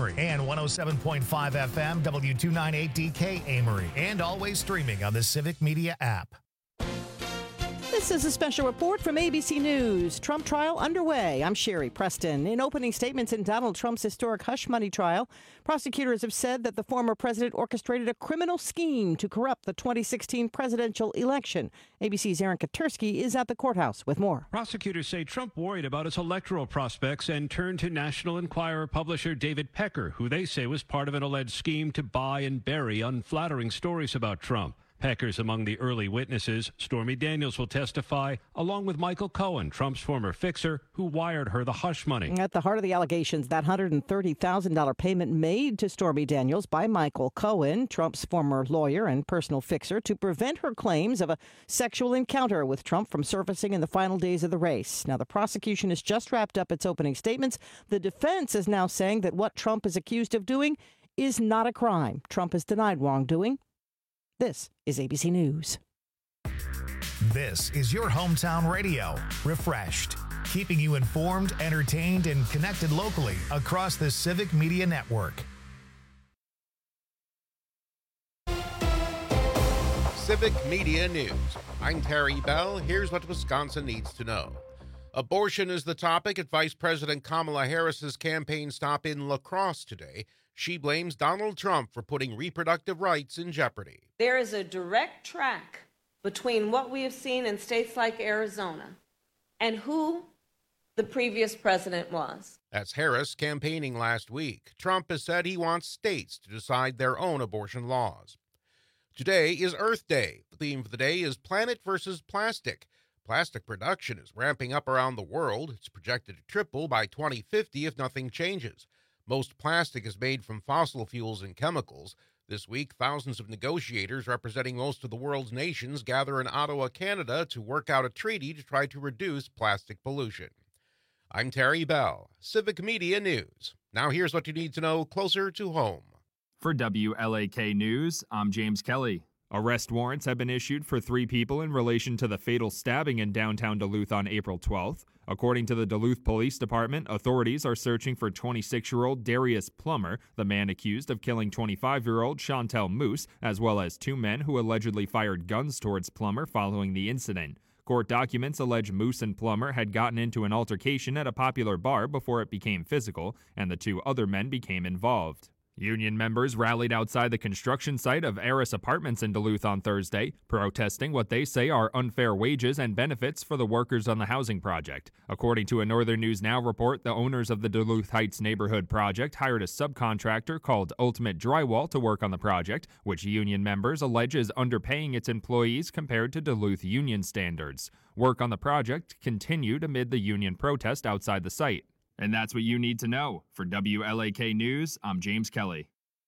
Amory, and 107.5 FM W298DK Amory, and always streaming on the Civic Media app. This is a special report from ABC News. Trump trial underway. I'm Sherry Preston. In opening statements in Donald Trump's historic hush money trial, prosecutors have said that the former president orchestrated a criminal scheme to corrupt the 2016 presidential election. ABC's Aaron Katersky is at the courthouse with more. Prosecutors say Trump worried about his electoral prospects and turned to National Enquirer publisher David Pecker, who they say was part of an alleged scheme to buy and bury unflattering stories about Trump. Pecker's among the early witnesses. Stormy Daniels will testify, along with Michael Cohen, Trump's former fixer, who wired her the hush money. At the heart of the allegations, that $130,000 payment made to Stormy Daniels by Michael Cohen, Trump's former lawyer and personal fixer, to prevent her claims of a sexual encounter with Trump from surfacing in the final days of the race. Now, the prosecution has just wrapped up its opening statements. The defense is now saying that what Trump is accused of doing is not a crime. Trump has denied wrongdoing. This is ABC News. This is your hometown radio, Refreshed, keeping you informed, entertained, and connected locally across the Civic Media Network. Civic Media News. I'm Terry Bell. Here's what Wisconsin needs to know. Abortion is the topic at Vice President Kamala Harris's campaign stop in La Crosse today. She blames Donald Trump for putting reproductive rights in jeopardy. There is a direct track between what we have seen in states like Arizona and who the previous president was. That's Harris campaigning last week. Trump has said he wants states to decide their own abortion laws. Today is Earth Day. The theme for the day is Planet versus Plastic. Plastic production is ramping up around the world. It's projected to triple by 2050 if nothing changes. Most plastic is made from fossil fuels and chemicals. This week, thousands of negotiators representing most of the world's nations gather in Ottawa, Canada, to work out a treaty to try to reduce plastic pollution. I'm Terry Bell, Civic Media News. Now here's what you need to know closer to home. For WLAK News, I'm James Kelly. Arrest warrants have been issued for 3 people in relation to the fatal stabbing in downtown Duluth on April 12th. According to the Duluth Police Department, authorities are searching for 26-year-old Darius Plummer, the man accused of killing 25-year-old Chantel Moose, as well as 2 men who allegedly fired guns towards Plummer following the incident. Court documents allege Moose and Plummer had gotten into an altercation at a popular bar before it became physical, and the 2 other men became involved. Union members rallied outside the construction site of Eris Apartments in Duluth on Thursday, protesting what they say are unfair wages and benefits for the workers on the housing project. According to a Northern News Now report, the owners of the Duluth Heights neighborhood project hired a subcontractor called Ultimate Drywall to work on the project, which union members allege is underpaying its employees compared to Duluth union standards. Work on the project continued amid the union protest outside the site. And that's what you need to know. For WLAK News, I'm James Kelly.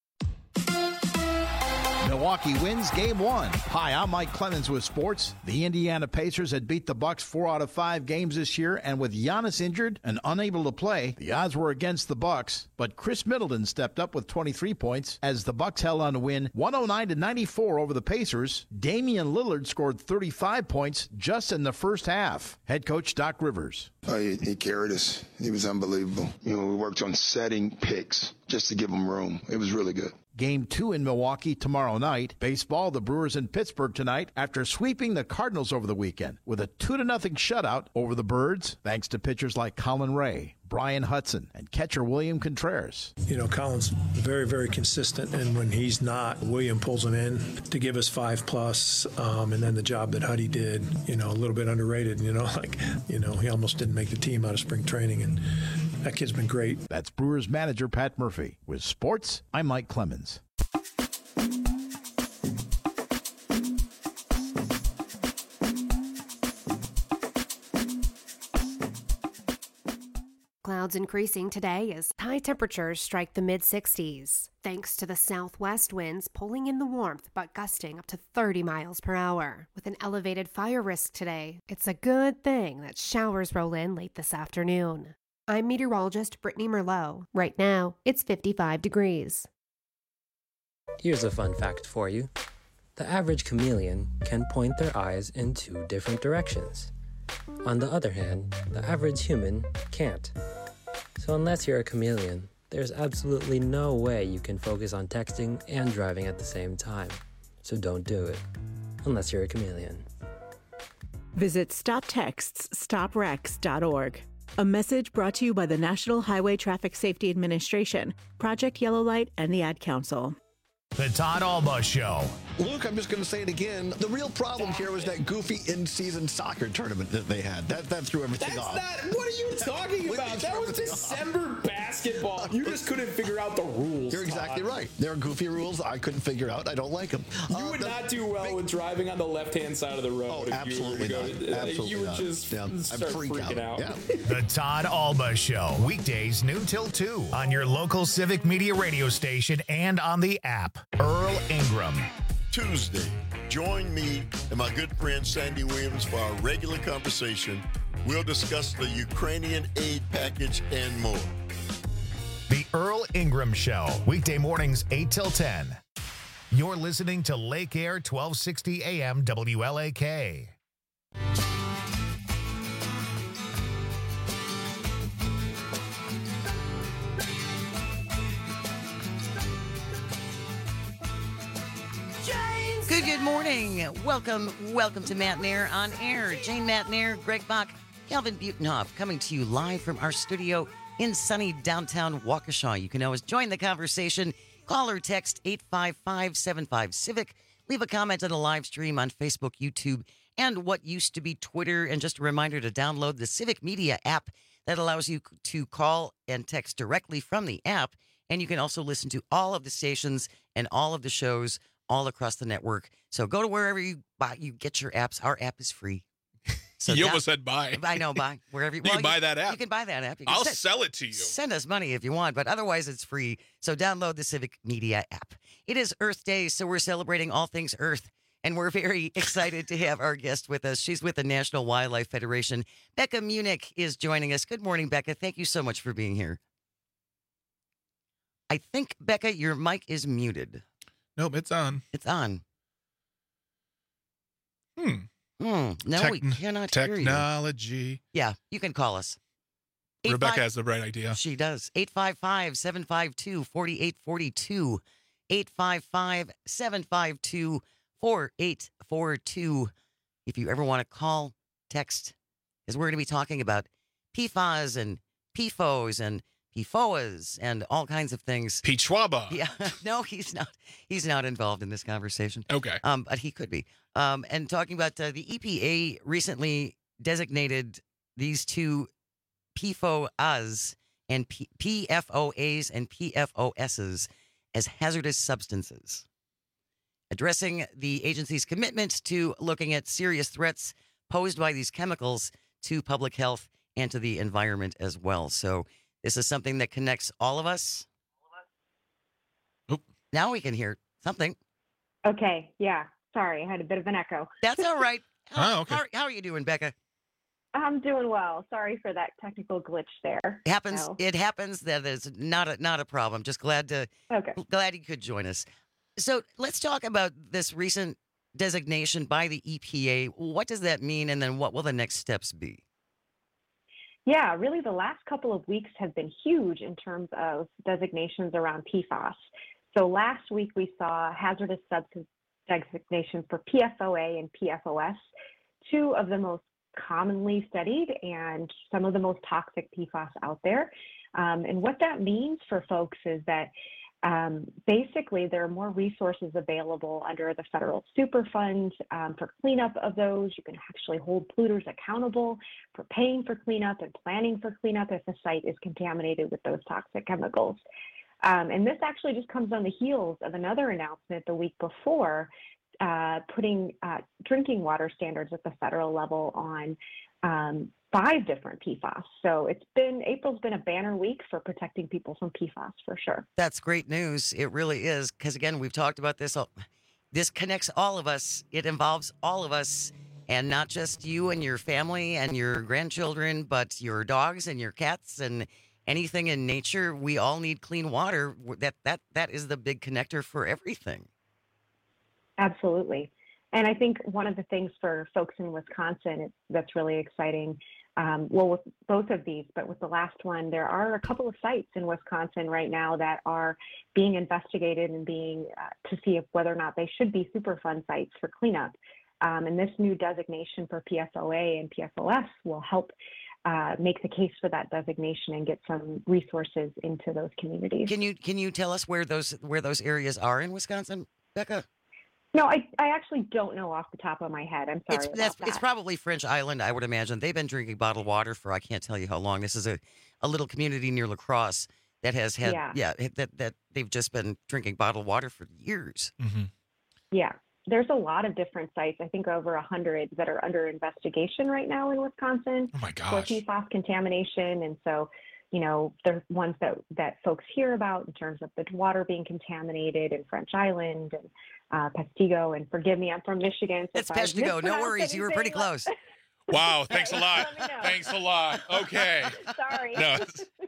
Milwaukee wins Game 1. Hi, I'm Mike Clemens with sports. The Indiana Pacers had beat the Bucks 4 out of 5 games this year, and with Giannis injured and unable to play, the odds were against the Bucks. But Chris Middleton stepped up with 23 points as the Bucks held on to win 109-94 over the Pacers. Damian Lillard scored 35 points just in the first half. Head coach Doc Rivers. He carried us. He was unbelievable. We worked on setting picks just to give him room. It was really good. Game 2 in Milwaukee tomorrow night. Baseball, the Brewers in Pittsburgh tonight after sweeping the Cardinals over the weekend with a 2-0 shutout over the Birds, thanks to pitchers like Colin Ray, Brian Hudson, and catcher William Contreras. Colin's very, very consistent, and when he's not, William pulls him in to give us 5+, and then the job that Huddy did, a little bit underrated, he almost didn't make the team out of spring training, and that kid's been great. That's Brewers manager Pat Murphy. With sports, I'm Mike Clemens. Clouds increasing today as high temperatures strike the mid-60s, thanks to the southwest winds pulling in the warmth but gusting up to 30 miles per hour. With an elevated fire risk today, it's a good thing that showers roll in late this afternoon. I'm meteorologist Brittany Merlot. Right now, it's 55 degrees. Here's a fun fact for you. The average chameleon can point their eyes in 2 different directions. On the other hand, the average human can't. So unless you're a chameleon, There's absolutely no way you can focus on texting and driving at the same time. So don't do it. Unless you're a chameleon. Visit StopTextsStopWrecks.org. A message brought to you by the National Highway Traffic Safety Administration, Project Yellow Light, and the Ad Council. The Todd Alba Show. Luke, I'm just going to say it again. The real problem here was that goofy in-season soccer tournament that they had. That threw everything off. What are you talking about? That was December basketball. You just couldn't figure out the rules. You're exactly right. There are goofy rules I couldn't figure out. I don't like them. You would not do well with driving on the left-hand side of the road. Oh, absolutely not. Absolutely you would not. just start freaking out. Yeah. The Todd Alba Show. Weekdays noon till 2 on your local Civic Media radio station and on the app. Earl Ingram. Tuesday, join me and my good friend Sandy Williams for our regular conversation. We'll discuss the Ukrainian aid package and more. The Earl Ingram Show, weekday mornings 8 till 10. You're listening to Lake Air 1260 AM WLAK. Good morning. Welcome to Matt Nair on Air. Jane Matt Nair, Greg Bach, Calvin Butenhoff coming to you live from our studio in sunny downtown Waukesha. You can always join the conversation. Call or text 855-75-CIVIC. Leave a comment on the live stream on Facebook, YouTube, and what used to be Twitter. And just a reminder to download the Civic Media app that allows you to call and text directly from the app. And you can also listen to all of the stations and all of the shows all across the network. So go to wherever you get your apps. Our app is free. So you almost said buy. I know, buy. Wherever you can buy that app. You can buy that app. I'll sell it to you. Send us money if you want, but otherwise it's free. So download the Civic Media app. It is Earth Day, so we're celebrating all things Earth. And we're very excited to have our guest with us. She's with the National Wildlife Federation. Becca Munich is joining us. Good morning, Becca. Thank you so much for being here. I think, Becca, your mic is muted. Nope, it's on. It's on. No, we cannot hear you. Technology. Yeah, you can call us. Rebecca has the right idea. She does. 855-752-4842. 855-752-4842. If you ever want to call, text, because we're going to be talking about PFAS and PFOs and PFOAs and all kinds of things. Pichwaba. Yeah, no, he's not. He's not involved in this conversation. Okay. But he could be. And talking about the EPA recently designated these two PFOAs and PFOAs and PFOSs as hazardous substances, addressing the agency's commitment to looking at serious threats posed by these chemicals to public health and to the environment as well. So this is something that connects all of us. Oop. Now we can hear something. Okay. Yeah. Sorry. I had a bit of an echo. That's all right. Okay. How are you doing, Becca? I'm doing well. Sorry for that technical glitch there. It happens. That is not a problem. Just glad you could join us. So let's talk about this recent designation by the EPA. What does that mean? And then what will the next steps be? Yeah, really the last couple of weeks have been huge in terms of designations around PFAS. So last week we saw hazardous substance designation for PFOA and PFOS, two of the most commonly studied and some of the most toxic PFAS out there. And what that means for folks is that basically there are more resources available under the federal Superfund for cleanup of those. You can actually hold polluters accountable for paying for cleanup and planning for cleanup if a site is contaminated with those toxic chemicals. And this actually just comes on the heels of another announcement the week before putting drinking water standards at the federal level on 5 different PFAS. So April's been a banner week for protecting people from PFAS for sure. That's great news. It really is. Because again, we've talked about this. This connects all of us. It involves all of us, and not just you and your family and your grandchildren, but your dogs and your cats and anything in nature. We all need clean water. That is the big connector for everything. Absolutely. And I think one of the things for folks in Wisconsin that's really exciting well, with both of these, but with the last one, there are a couple of sites in Wisconsin right now that are being investigated and being to see if whether or not they should be Superfund sites for cleanup. And this new designation for PFOA and PFOS will help make the case for that designation and get some resources into those communities. Can you tell us where those areas are in Wisconsin, Becca? No, I actually don't know off the top of my head. I'm sorry about that. It's probably French Island, I would imagine. They've been drinking bottled water for I can't tell you how long. This is a little community near La Crosse that has had that they've just been drinking bottled water for years. Mm-hmm. Yeah. There's a lot of different sites, I think over 100 that are under investigation right now in Wisconsin for PFAS contamination. And so, the ones that folks hear about in terms of the water being contaminated in French Island and Peshtigo. And forgive me, I'm from Michigan. So it's Peshtigo. No worries. You were pretty close. Wow. Thanks a lot. Thanks a lot. Okay. Sorry. No.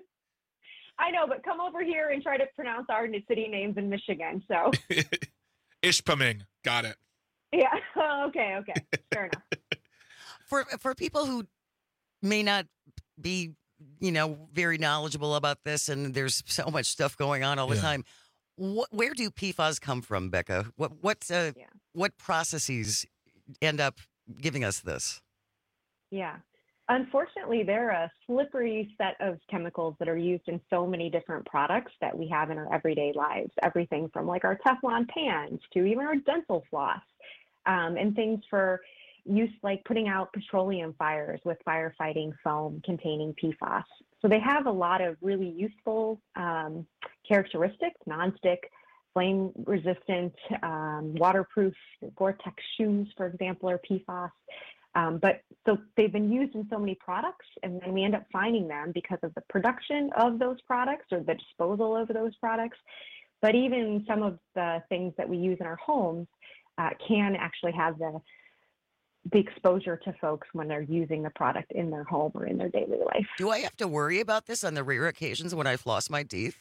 I know, but come over here and try to pronounce our city names in Michigan. So. Ishpeming. Got it. Yeah. Okay. Fair enough. For people who may not be, very knowledgeable about this, and there's so much stuff going on all the time. Where do PFAS come from, Becca? What processes end up giving us this? Yeah. Unfortunately, they're a slippery set of chemicals that are used in so many different products that we have in our everyday lives. Everything from like our Teflon pans to even our dental floss, and things for use like putting out petroleum fires with firefighting foam containing PFAS. So they have a lot of really useful characteristics: nonstick, flame resistant, waterproof. Gore-Tex shoes, for example, are PFAS. But so they've been used in so many products, and then we end up finding them because of the production of those products or the disposal of those products. But even some of the things that we use in our homes can actually have the exposure to folks when they're using the product in their home or in their daily life. Do I have to worry about this on the rare occasions when I floss my teeth?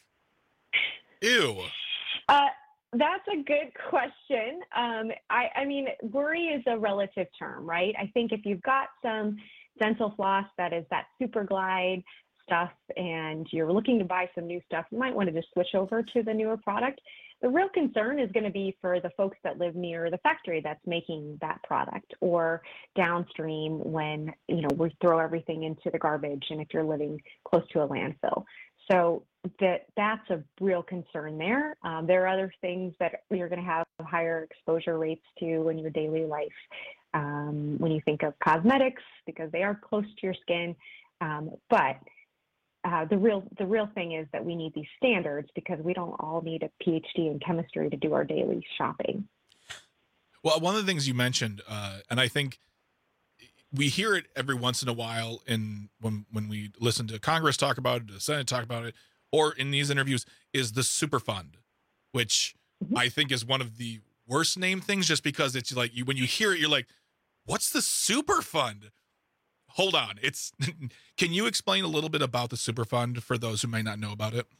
Ew. That's a good question. I mean, worry is a relative term, right? I think if you've got some dental floss that is that Super Glide stuff and you're looking to buy some new stuff, you might want to just switch over to the newer product. The real concern is going to be for the folks that live near the factory that's making that product, or downstream when, we throw everything into the garbage, and if you're living close to a landfill. So that's a real concern there. There are other things that you're going to have higher exposure rates to in your daily life. When you think of cosmetics, because they are close to your skin. But the real thing is that we need these standards because we don't all need a PhD in chemistry to do our daily shopping. Well, one of the things you mentioned, and I think we hear it every once in a while when we listen to Congress talk about it, the Senate talk about it, or in these interviews, is the Superfund, which I think is one of the worst named things, just because it's like when you hear it, you're like, what's the Superfund? Hold on. Can you explain a little bit about the Superfund for those who may not know about it?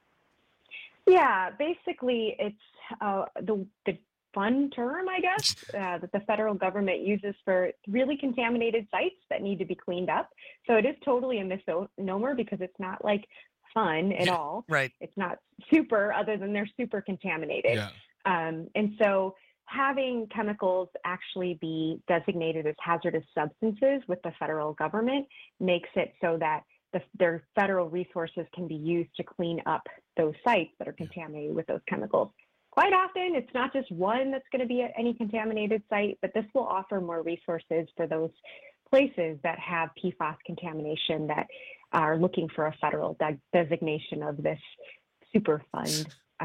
Yeah, basically it's the fun term, I guess, that the federal government uses for really contaminated sites that need to be cleaned up. So it is totally a misnomer because it's not like fun at all. Right. It's not super, other than they're super contaminated. Yeah. And so having chemicals actually be designated as hazardous substances with the federal government makes it so that their federal resources can be used to clean up those sites that are contaminated with those chemicals. Quite often, it's not just one that's going to be at any contaminated site, but this will offer more resources for those places that have PFAS contamination that are looking for a federal designation of this Superfund.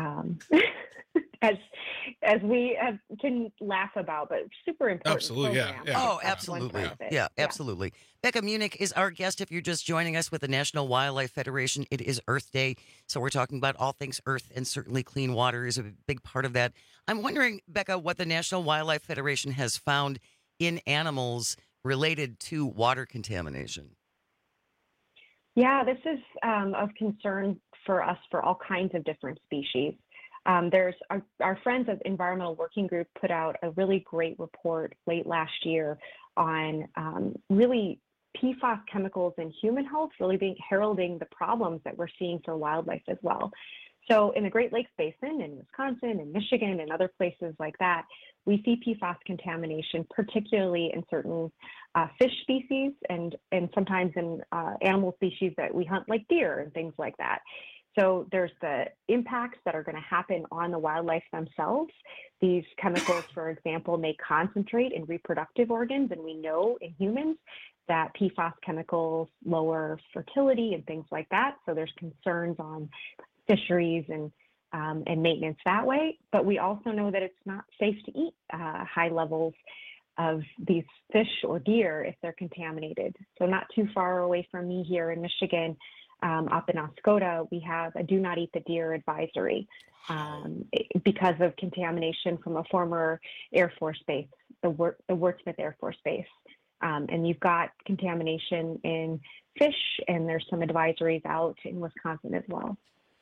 As we can laugh about, but super important. Absolutely, yeah. Oh, absolutely. Yeah, absolutely. Becca Munich is our guest. If you're just joining us with the National Wildlife Federation, it is Earth Day. So we're talking about all things earth, and certainly clean water is a big part of that. I'm wondering, Becca, what the National Wildlife Federation has found in animals related to water contamination. Yeah, this is of concern for us for all kinds of different species. There's our friends at Environmental Working Group put out a really great report late last year on really PFAS chemicals in human health really being heralding the problems that we're seeing for wildlife as well. So in the Great Lakes Basin, in Wisconsin and Michigan and other places like that, we see PFAS contamination, particularly in certain fish species and sometimes in animal species that we hunt, like deer and things like that. So there's the impacts that are going to happen on the wildlife themselves. These chemicals, for example, may concentrate in reproductive organs, and we know in humans that PFAS chemicals lower fertility and things like that. So there's concerns on fisheries and maintenance that way. But we also know that it's not safe to eat high levels of these fish or deer if they're contaminated. So not too far away from me here in Michigan, up in Oscoda, we have a do not eat the deer advisory because of contamination from a former Air Force base, the Wurtsmith Air Force Base. And you've got contamination in fish, and there's some advisories out in Wisconsin as well.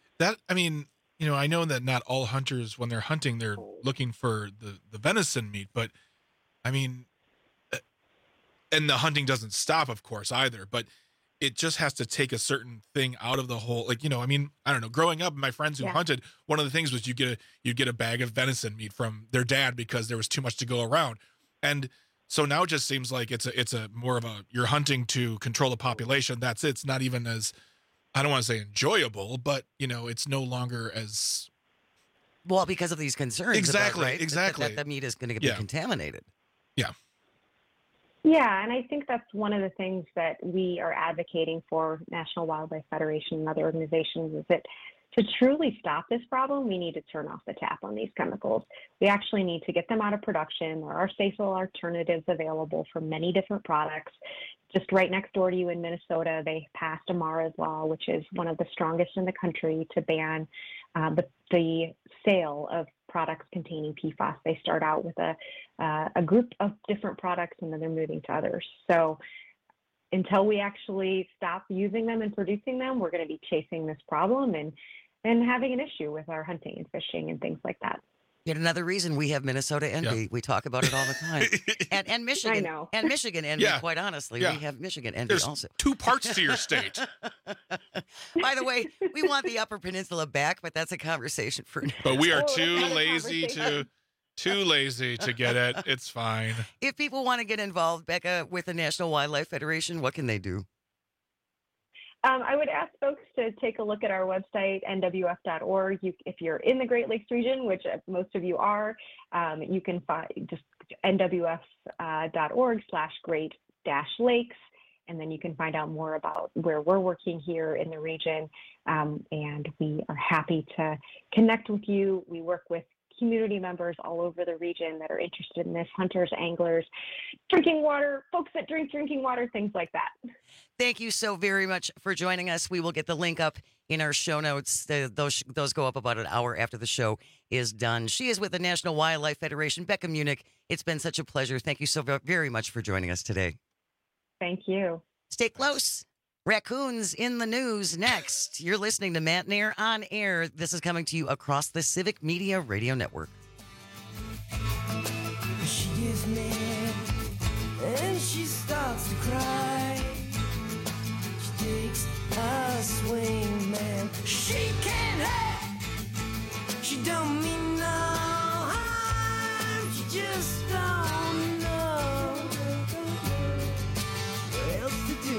I know that not all hunters, when they're hunting, they're looking for the venison meat, but and the hunting doesn't stop, of course, either, but it just has to take a certain thing out of the whole, I don't know, growing up, my friends who hunted, one of the things was you'd get a bag of venison meat from their dad because there was too much to go around. And so now it just seems like it's a more of you're hunting to control the population. That's it. It's not even as, I don't want to say enjoyable, but it's no longer as well because of these concerns. Exactly. That the meat is going to be contaminated. Yeah. Yeah, and I think that's one of the things that we are advocating for National Wildlife Federation and other organizations is that to truly stop this problem, we need to turn off the tap on these chemicals. We actually need to get them out of production. There are safer alternatives available for many different products. Just right next door to you in Minnesota, they passed Amara's Law, which is one of the strongest in the country to ban the sale of products containing PFAS. They start out with a group of different products, and then they're moving to others. So until we actually stop using them and producing them, we're going to be chasing this problem and having an issue with our hunting and fishing and things like that. Yet another reason we have Minnesota envy. We talk about it all the time. And Michigan. I know. And Michigan envy, quite honestly. We have Michigan envy also. Two parts to your state. By the way, we want the Upper Peninsula back, but that's a conversation for now. But we are too lazy to get it. It's fine. If people want to get involved, Becca, with the National Wildlife Federation, what can they do? I would ask folks to take a look at our website, nwf.org. If you're in the Great Lakes region, which most of you are, you can find just nwf.org/great-lakes, and then you can find out more about where we're working here in the region. And we are happy to connect with you. We work with community members all over the region that are interested in this, hunters, anglers, drinking water, folks that drink drinking water, things like that. Thank you so very much for joining us. We will get the link up in our show notes. Those go up about an hour after the show is done. She is with the National Wildlife Federation, Becca Munich. It's been such a pleasure. Thank you so very much for joining us today. Thank you. Stay close. Raccoons in the news next. You're listening to Matt Nair on Air. This is coming to you across the Civic Media Radio Network. She gets mad and she starts to cry. She takes a swing, man. She can't hurt. She don't mean no harm. She just don't know what else to do.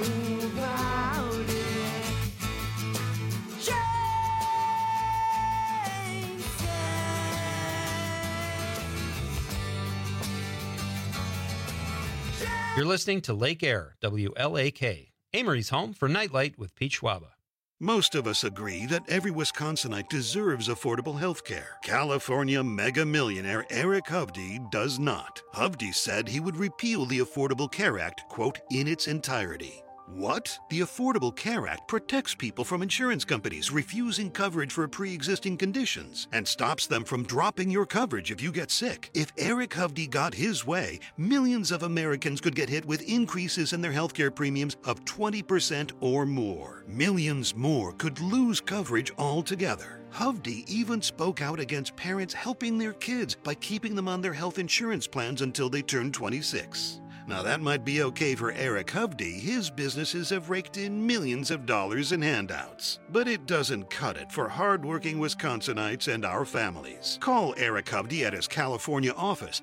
You're listening to Lake Air, WLAK, Amory's home for Nightlight with Pete Schwaba. Most of us agree that every Wisconsinite deserves affordable health care. California mega millionaire Eric Hovde does not. Hovde said he would repeal the Affordable Care Act, quote, in its entirety. What? The Affordable Care Act protects people from insurance companies refusing coverage for pre-existing conditions and stops them from dropping your coverage if you get sick. If Eric Hovde got his way, millions of Americans could get hit with increases in their healthcare premiums of 20% or more. Millions more could lose coverage altogether. Hovde even spoke out against parents helping their kids by keeping them on their health insurance plans until they turn 26. Now, that might be okay for Eric Hovde. His businesses have raked in millions of dollars in handouts. But it doesn't cut it for hardworking Wisconsinites and our families. Call Eric Hovde at his California office,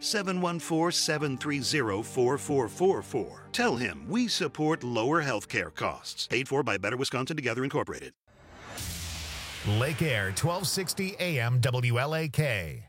714-730-4444. Tell him we support lower health care costs. Paid for by Better Wisconsin Together Incorporated. Lake Air, 1260 AM WLAK.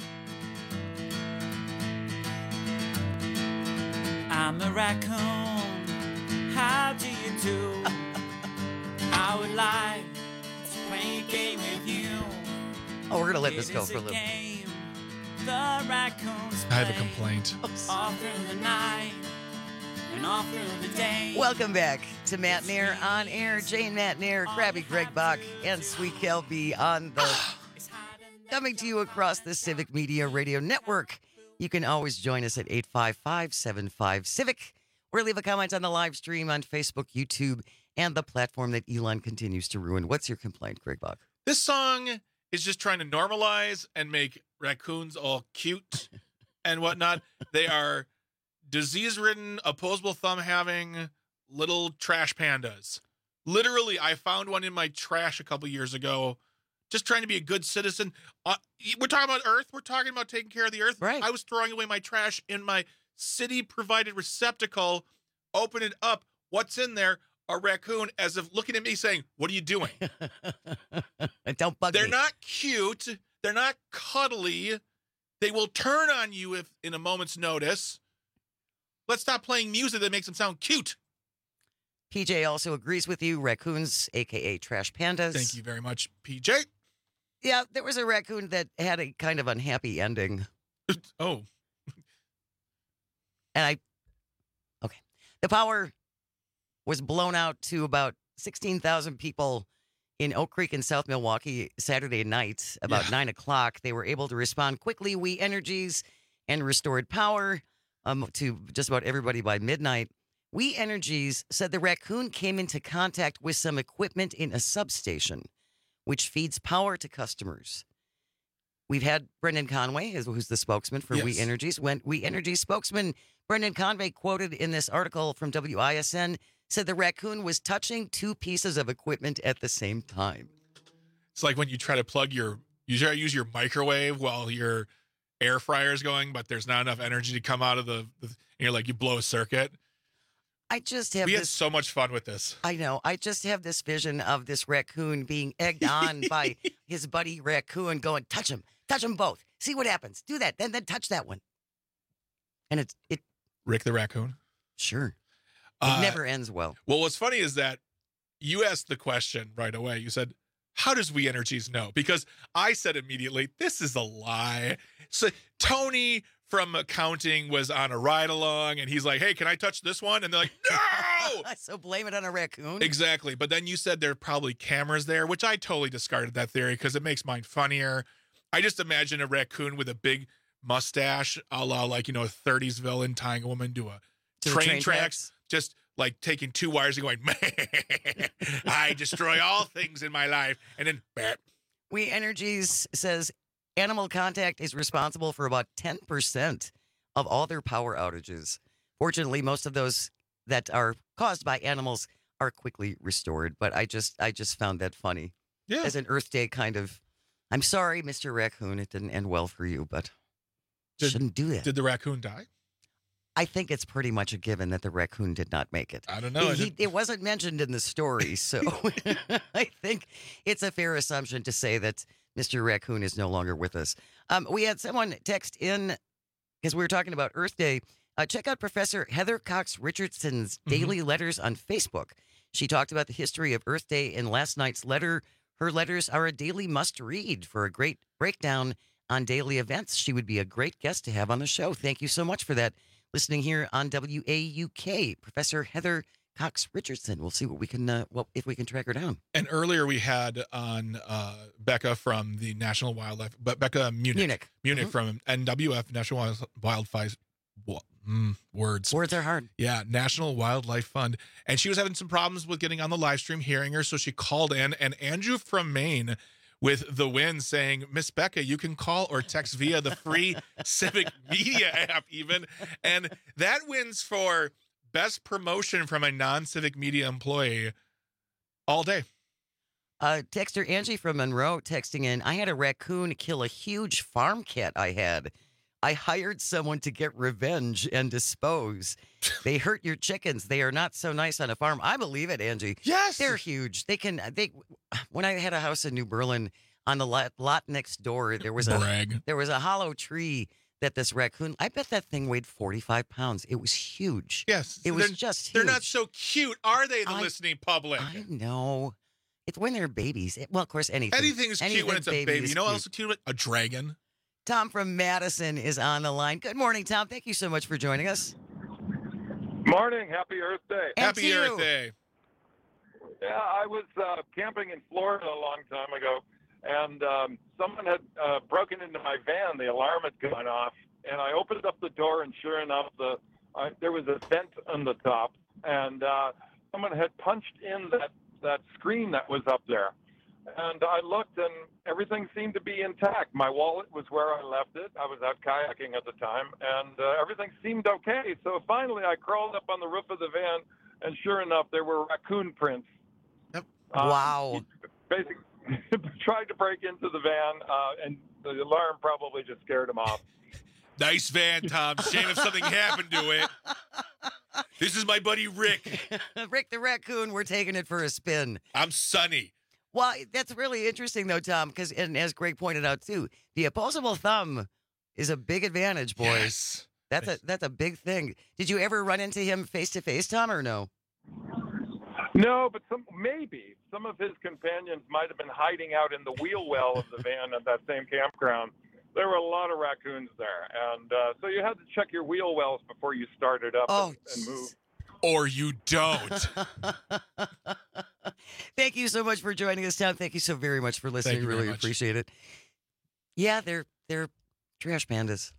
I'm a raccoon, how do you do? I would like to play a game with you. Oh, we're going to let this go for a little bit. The raccoons I have a complaint. all through the night and all through the day. Welcome back to Matt Nair on air. Jane Matt Nair, Krabby Greg Bach, and Sweet Kelby on the coming to you across the Civic Media Radio Network. You can always join us at 855-75-CIVIC or leave a comment on the live stream on Facebook, YouTube, and the platform that Elon continues to ruin. What's your complaint, Greg Bach? This song is just trying to normalize and make raccoons all cute and whatnot. They are disease-ridden, opposable thumb-having little trash pandas. Literally, I found one in my trash a couple years ago, just trying to be a good citizen. We're talking about Earth. We're talking about taking care of the Earth. Right. I was throwing away my trash in my city-provided receptacle. Open it up. What's in there? A raccoon, as if looking at me saying, what are you doing? Don't bug They're me. not cute. They're not cuddly. They will turn on you if in a moment's notice. Let's stop playing music that makes them sound cute. PJ also agrees with you. Raccoons, a.k.a. trash pandas. Thank you very much, PJ. Yeah, there was a raccoon that had a kind of unhappy ending. Oh. And the power was blown out to about 16,000 people in Oak Creek in South Milwaukee Saturday night, about 9 o'clock. They were able to respond quickly. We Energies and restored power to just about everybody by midnight. We Energies said the raccoon came into contact with some equipment in a substation, which feeds power to customers. We've had Brendan Conway, who's the spokesman for We Energies. When We Energies spokesman Brendan Conway, quoted in this article from WISN, said the raccoon was touching two pieces of equipment at the same time. It's like when you try to plug you try to use your microwave while your air fryer is going, but there's not enough energy to come out of and you're like, you blow a circuit. We had so much fun with this. I know. I just have this vision of this raccoon being egged on by his buddy raccoon going, touch him both. See what happens. Do that. Then touch that one. And it Rick the raccoon? Sure. It never ends well. Well, what's funny is that you asked the question right away. You said, how does We Energies know? Because I said immediately, this is a lie. So Tony from accounting was on a ride along and he's like, hey, can I touch this one? And they're like, no! So blame it on a raccoon? Exactly. But then you said there are probably cameras there, which I totally discarded that theory because it makes mine funnier. I just imagine a raccoon with a big mustache, a la like, a 30s villain tying a woman to a train tracks, just like taking two wires and going, I destroy all things in my life. And then, bah. We Energies says Animal Contact is responsible for about 10% of all their power outages. Fortunately, most of those that are caused by animals are quickly restored. But I just found that funny. Yeah. As an Earth Day kind of, I'm sorry, Mr. Raccoon, it didn't end well for you, but shouldn't do that. Did the raccoon die? I think it's pretty much a given that the raccoon did not make it. I don't know. It wasn't mentioned in the story, so I think it's a fair assumption to say that Mr. Raccoon is no longer with us. We had someone text in, because we were talking about Earth Day. Check out Professor Heather Cox Richardson's daily letters on Facebook. She talked about the history of Earth Day in last night's letter. Her letters are a daily must-read for a great breakdown on daily events. She would be a great guest to have on the show. Thank you so much for that. Listening here on WAUK, Professor Heather Cox Richardson. We'll see what we can, if we can track her down. And earlier we had on Becca from the National Wildlife, Becca Munich from NWF, National Wildlife. Words are hard. Yeah, National Wildlife Fund. And she was having some problems with getting on the live stream, hearing her. So she called in, and Andrew from Maine with the win, saying, Miss Becca, you can call or text via the free Civic Media app even. And that wins for best promotion from a non-Civic Media employee all day. Texter Angie from Monroe texting in, I had a raccoon kill a huge farm cat I had. I hired someone to get revenge and dispose. They hurt your chickens. They are not so nice on a farm. I believe it, Angie. Yes. They're huge. When I had a house in New Berlin, on the lot next door, there was a hollow tree that this raccoon, I bet that thing weighed 45 pounds. It was huge. Yes. It was just huge. They're not so cute, are they, the listening public? I know. It's when they're babies. Well, of course, anything's cute when it's a baby. You know what else is cute? A dragon. Tom from Madison is on the line. Good morning, Tom. Thank you so much for joining us. Morning. Happy Earth Day. Happy Earth Day. Yeah, I was camping in Florida a long time ago, and someone had broken into my van. The alarm had gone off, and I opened up the door, and sure enough, there was a vent on the top, and someone had punched in that screen that was up there. And I looked, and everything seemed to be intact. My wallet was where I left it. I was out kayaking at the time, and everything seemed okay. So finally, I crawled up on the roof of the van, and sure enough, there were raccoon prints. Yep. Wow. Basically, tried to break into the van, and the alarm probably just scared him off. Nice van, Tom. Shame if something happened to it. This is my buddy Rick. Rick the raccoon, we're taking it for a spin. I'm Sonny. Well, that's really interesting, though, Tom, because, and as Greg pointed out, too, the opposable thumb is a big advantage, boys. Yes. That's a big thing. Did you ever run into him face-to-face, Tom, or no? No, but maybe. Some of his companions might have been hiding out in the wheel well of the van at that same campground. There were a lot of raccoons there, and so you had to check your wheel wells before you started up and move. Or you don't. Thank you so much for joining us, Tom. Thank you so very much for listening. Really appreciate it. Yeah, they're trash pandas.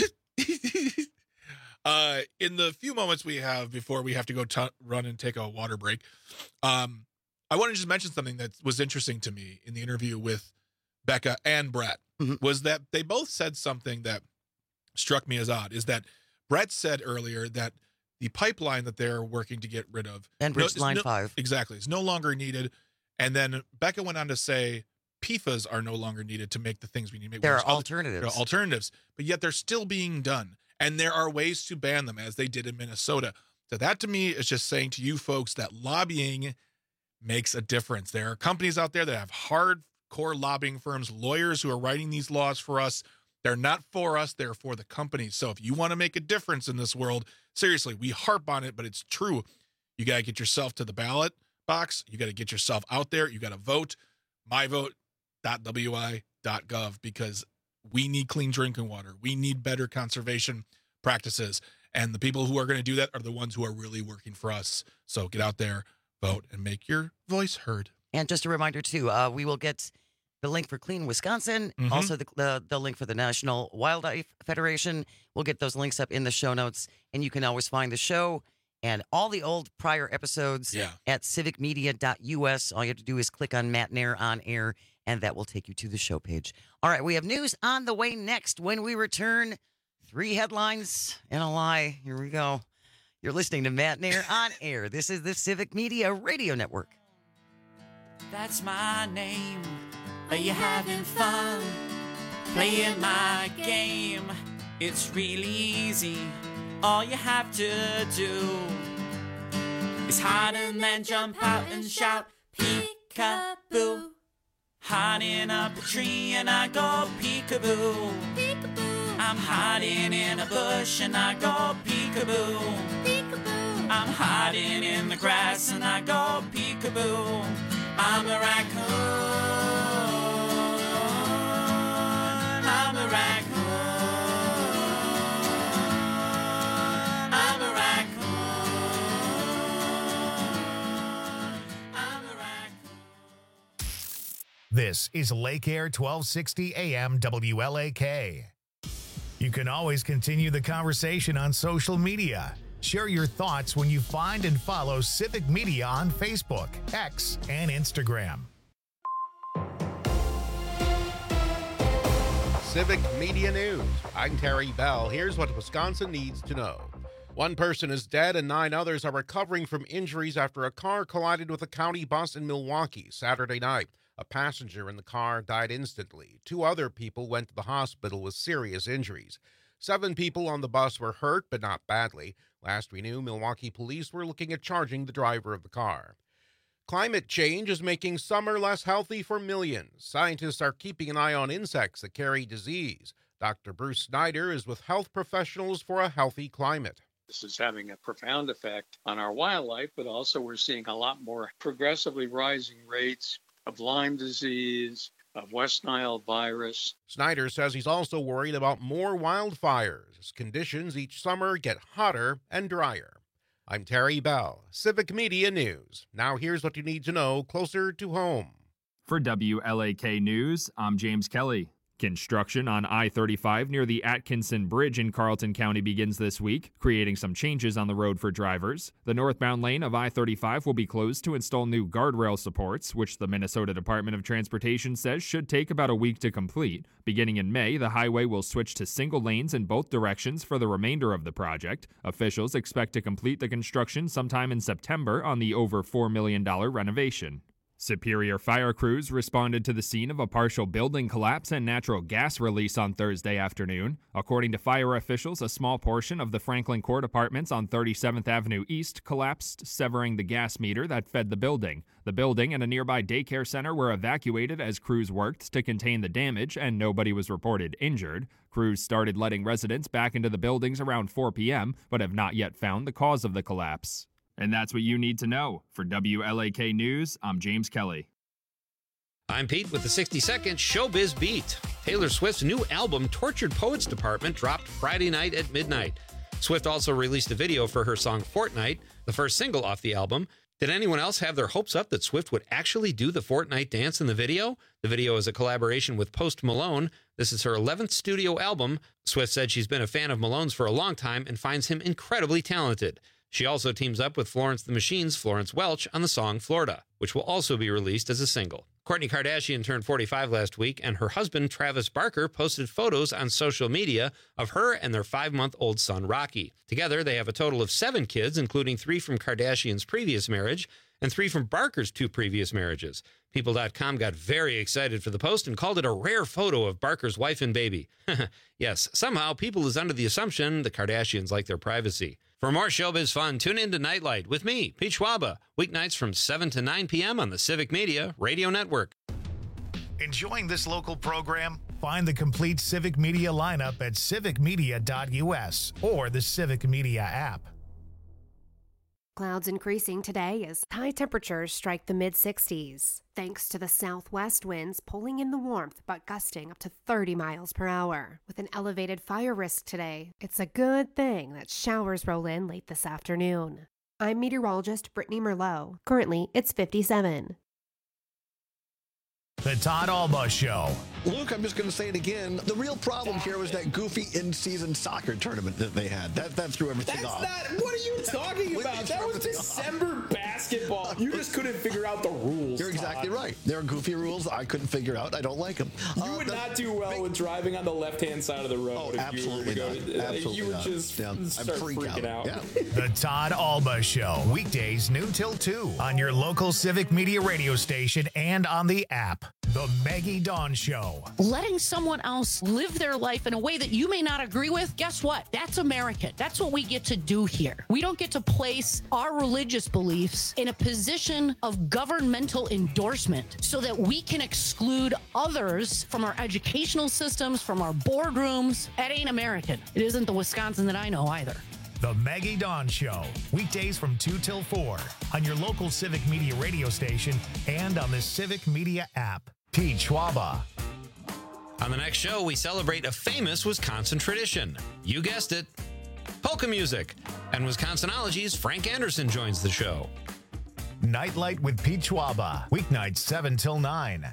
In the few moments we have before we have to go run and take a water break, I want to just mention something that was interesting to me in the interview with Becca and Brett. Was that they both said something that struck me as odd, is that Brett said earlier that the pipeline that they're working to get rid of, Enbridge Line 5. Exactly. It's no longer needed. And then Becca went on to say PFAS are no longer needed to make the things we need to make. There are alternatives. There are alternatives, but yet they're still being done. And there are ways to ban them, as they did in Minnesota. So that, to me, is just saying to you folks that lobbying makes a difference. There are companies out there that have hardcore lobbying firms, lawyers who are writing these laws for us. They're not for us. They're for the companies. So if you want to make a difference in this world, seriously, we harp on it, but it's true. You got to get yourself to the ballot box. You got to get yourself out there. You got to vote. myvote.wi.gov, because we need clean drinking water. We need better conservation practices. And the people who are going to do that are the ones who are really working for us. So get out there, vote, and make your voice heard. And just a reminder, too, we will get the link for Clean Wisconsin, also the link for the National Wildlife Federation. We'll get those links up in the show notes, and you can always find the show and all the old prior episodes at civicmedia.us. All you have to do is click on Matt Nair on air, and that will take you to the show page. All right, we have news on the way next. When we return, 3 headlines and a lie. Here we go. You're listening to Matt Nair on air. This is the Civic Media Radio Network. That's my name. Are you having fun playing my game? It's really easy. All you have to do is hide and then jump out and shout peekaboo. Hiding up a tree and I go peekaboo. Peekaboo. I'm hiding in a bush and I go peekaboo. Peekaboo. I'm hiding in the grass and I go peekaboo. I'm a raccoon. I'm a raccoon. I'm a raccoon. I'm a raccoon. This is Lake Air 1260 AM WLAK. You can always continue the conversation on social media. Share your thoughts when you find and follow Civic Media on Facebook, X, and Instagram. Civic Media News. I'm Terry Bell. Here's what Wisconsin needs to know. One person is dead and 9 others are recovering from injuries after a car collided with a county bus in Milwaukee Saturday night. A passenger in the car died instantly. 2 other people went to the hospital with serious injuries. 7 people on the bus were hurt, but not badly. Last we knew, Milwaukee police were looking at charging the driver of the car. Climate change is making summer less healthy for millions. Scientists are keeping an eye on insects that carry disease. Dr. Bruce Snyder is with Health Professionals for a Healthy Climate. This is having a profound effect on our wildlife, but also we're seeing a lot more progressively rising rates of Lyme disease, of West Nile virus. Snyder says he's also worried about more wildfires as conditions each summer get hotter and drier. I'm Terry Bell, Civic Media News. Now here's what you need to know closer to home. For WLAK News, I'm James Kelly. Construction on I-35 near the Atkinson Bridge in Carlton County begins this week, creating some changes on the road for drivers. The northbound lane of I-35 will be closed to install new guardrail supports, which the Minnesota Department of Transportation says should take about a week to complete. Beginning in May, the highway will switch to single lanes in both directions for the remainder of the project. Officials expect to complete the construction sometime in September on the over $4 million renovation. Superior fire crews responded to the scene of a partial building collapse and natural gas release on Thursday afternoon. According to fire officials, a small portion of the Franklin Court apartments on 37th Avenue East collapsed, severing the gas meter that fed the building. The building and a nearby daycare center were evacuated as crews worked to contain the damage, and nobody was reported injured. Crews started letting residents back into the buildings around 4 p.m., but have not yet found the cause of the collapse. And that's what you need to know. For WLAK News, I'm James Kelly. I'm Pete with the 60-second Showbiz Beat. Taylor Swift's new album, Tortured Poets Department, dropped Friday night at midnight. Swift also released a video for her song Fortnite, the first single off the album. Did anyone else have their hopes up that Swift would actually do the Fortnite dance in the video? The video is a collaboration with Post Malone. This is her 11th studio album. Swift said she's been a fan of Malone's for a long time and finds him incredibly talented. She also teams up with Florence the Machine's Florence Welch on the song Florida, which will also be released as a single. Kourtney Kardashian turned 45 last week, and her husband, Travis Barker, posted photos on social media of her and their 5-month-old son, Rocky. Together, they have a total of 7 kids, including 3 from Kardashian's previous marriage and 3 from Barker's 2 previous marriages. People.com got very excited for the post and called it a rare photo of Barker's wife and baby. Yes, somehow People is under the assumption the Kardashians like their privacy. For more showbiz fun, tune in to Nightlight with me, Pete Schwaba, weeknights from 7 to 9 p.m. on the Civic Media Radio Network. Enjoying this local program? Find the complete Civic Media lineup at civicmedia.us or the Civic Media app. Clouds increasing today as high temperatures strike the mid-60s, thanks to the southwest winds pulling in the warmth but gusting up to 30 miles per hour. With an elevated fire risk today, it's a good thing that showers roll in late this afternoon. I'm meteorologist Brittany Merlot. Currently, it's 57. The Todd Alba Show. Luke, I'm just going to say it again. The real problem here was that goofy in-season soccer tournament that they had. That threw everything off. What are you talking about? That was December basketball. You just couldn't figure out the rules. You're exactly right. There are goofy rules I couldn't figure out. I don't like them. You would not do well with driving on the left-hand side of the road. Oh, absolutely not. Absolutely you would not. just start freaking out. Yeah. The Todd Alba Show. Weekdays noon till 2 on your local Civic Media radio station and on the app. The Maggie Dawn Show. Letting someone else live their life in a way that you may not agree with, guess what? That's American. That's what we get to do here. We don't get to place our religious beliefs in a position of governmental endorsement so that we can exclude others from our educational systems, from our boardrooms. That ain't American. It isn't the Wisconsin that I know either. The Maggie Dawn Show. Weekdays from 2 till 4 on your local Civic Media radio station and on the Civic Media app. Pete Schwaba. On the next show, we celebrate a famous Wisconsin tradition. You guessed it, polka music. And Wisconsinology's Frank Anderson joins the show. Nightlight with Pete Schwaba. Weeknights 7 till 9.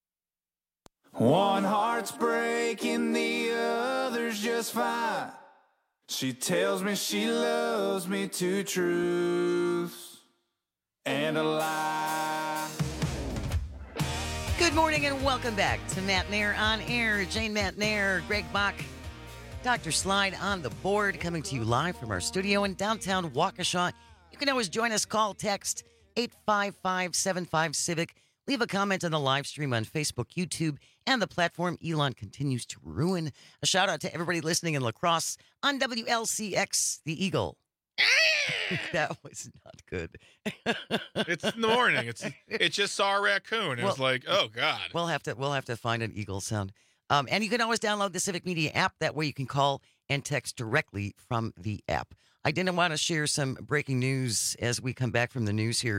One heart's breaking, the other's just fine. She tells me she loves me, 2 truths and a lie. Good Good morning and welcome back to Matt Nair on Air. Jane Matt Nair, Greg Bach, Dr. Slide on the board, coming to you live from our studio in downtown Waukesha. You can always join us, call, text 855-75-CIVIC. Leave a comment on the live stream on Facebook, YouTube, and the platform Elon continues to ruin. A shout out to everybody listening in La Crosse on WLCX, The Eagle. That was not good. It's in the morning. It just saw a raccoon. It was like, oh God. We'll have to find an eagle sound. And you can always download the Civic Media app. That way you can call and text directly from the app. I didn't want to share some breaking news as we come back from the news here.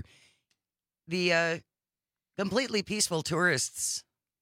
The completely peaceful tourists,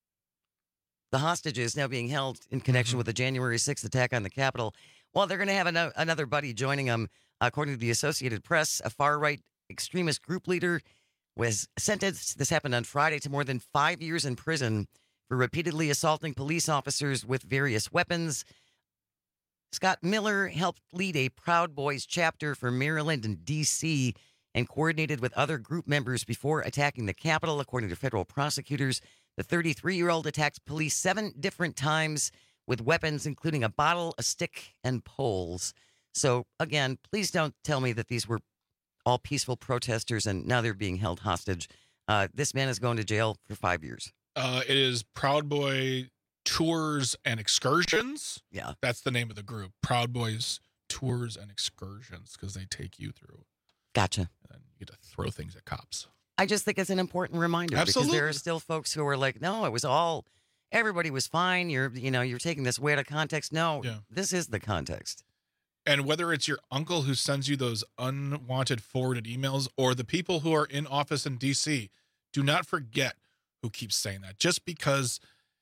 the hostages now being held in connection with the January 6th attack on the Capitol. Well, they're going to have another buddy joining them. According to the Associated Press, a far-right extremist group leader was sentenced, this happened on Friday, to more than 5 years in prison for repeatedly assaulting police officers with various weapons. Scott Miller helped lead a Proud Boys chapter for Maryland and D.C. and coordinated with other group members before attacking the Capitol. According to federal prosecutors, the 33-year-old attacked police 7 different times with weapons, including a bottle, a stick, and poles. So, again, please don't tell me that these were all peaceful protesters and now they're being held hostage. This man is going to jail for 5 years. It is Proud Boy Tours and Excursions. Yeah. That's the name of the group. Proud Boys Tours and Excursions, because they take you through. Gotcha. And you get to throw things at cops. I just think it's an important reminder. Absolutely. Because there are still folks who are like, no, it was all, everybody was fine. You're taking this way out of context. No, This is the context. And whether it's your uncle who sends you those unwanted forwarded emails or the people who are in office in D.C., do not forget who keeps saying that. Just because...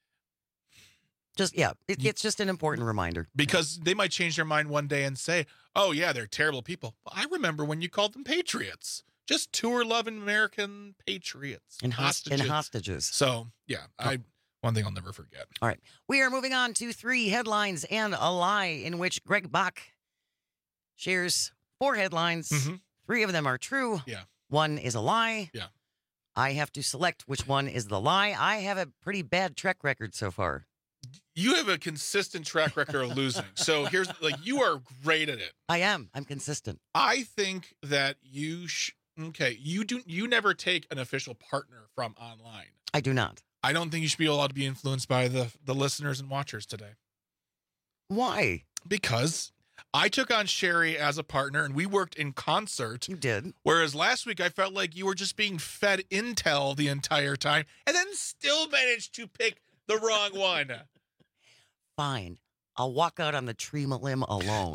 It's just an important reminder. Because they might change their mind one day and say, oh, yeah, they're terrible people. Well, I remember when you called them patriots. Just tour-loving American patriots. And hostages. So, one thing I'll never forget. All right. We are moving on to 3 headlines and a lie, in which Greg Bach shares 4 headlines. Mm-hmm. 3 of them are true. Yeah. 1 is a lie. Yeah. I have to select which one is the lie. I have a pretty bad track record so far. You have a consistent track record of losing. So you are great at it. I am. I'm consistent. I think that you never take an official partner from online. I do not. I don't think you should be allowed to be influenced by the listeners and watchers today. Why? Because I took on Sherry as a partner and we worked in concert. You did. Whereas last week I felt like you were just being fed intel the entire time and then still managed to pick the wrong one. Fine. I'll walk out on the tree limb alone.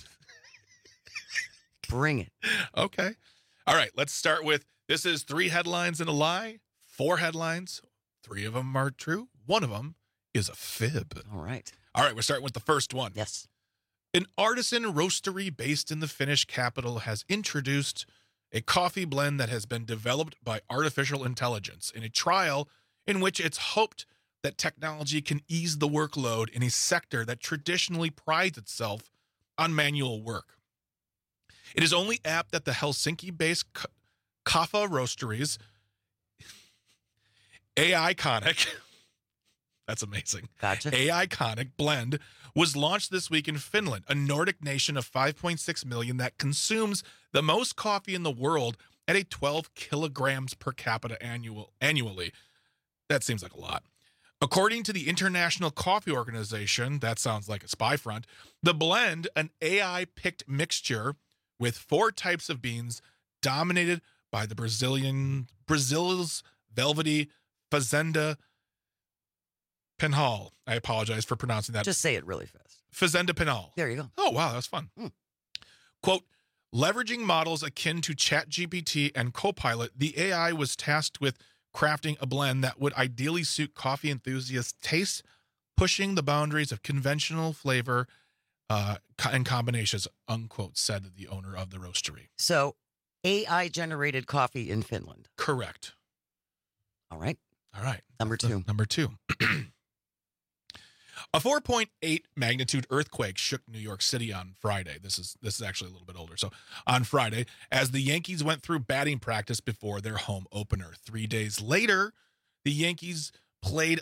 Bring it. Okay. All right. Let's start with, this is 3 headlines and a lie. 4 headlines. 3 of them are true. 1 of them is a fib. All right. We're starting with the first one. Yes. An artisan roastery based in the Finnish capital has introduced a coffee blend that has been developed by artificial intelligence in a trial in which it's hoped that technology can ease the workload in a sector that traditionally prides itself on manual work. It is only apt that the Helsinki-based Kaffa Roasteries AI-conic, that's amazing. Gotcha. AI-conic blend was launched this week in Finland, a Nordic nation of 5.6 million that consumes the most coffee in the world at a 12 kilograms per capita annually. That seems like a lot. According to the International Coffee Organization, that sounds like a spy front, the blend, an AI-picked mixture with 4 types of beans dominated by the Brazil's velvety Fazenda Penhal. I apologize for pronouncing that. Just say it really fast. Fazenda Penhal. There you go. Oh, wow, that was fun. Quote, leveraging models akin to ChatGPT and Copilot, the AI was tasked with crafting a blend that would ideally suit coffee enthusiasts' tastes, pushing the boundaries of conventional flavor and combinations, unquote, said the owner of the roastery. So, AI-generated coffee in Finland. Correct. All right. Number two. A 4.8 magnitude earthquake shook New York City on Friday. This is actually a little bit older. So on Friday, as the Yankees went through batting practice before their home opener. 3 days later, the Yankees played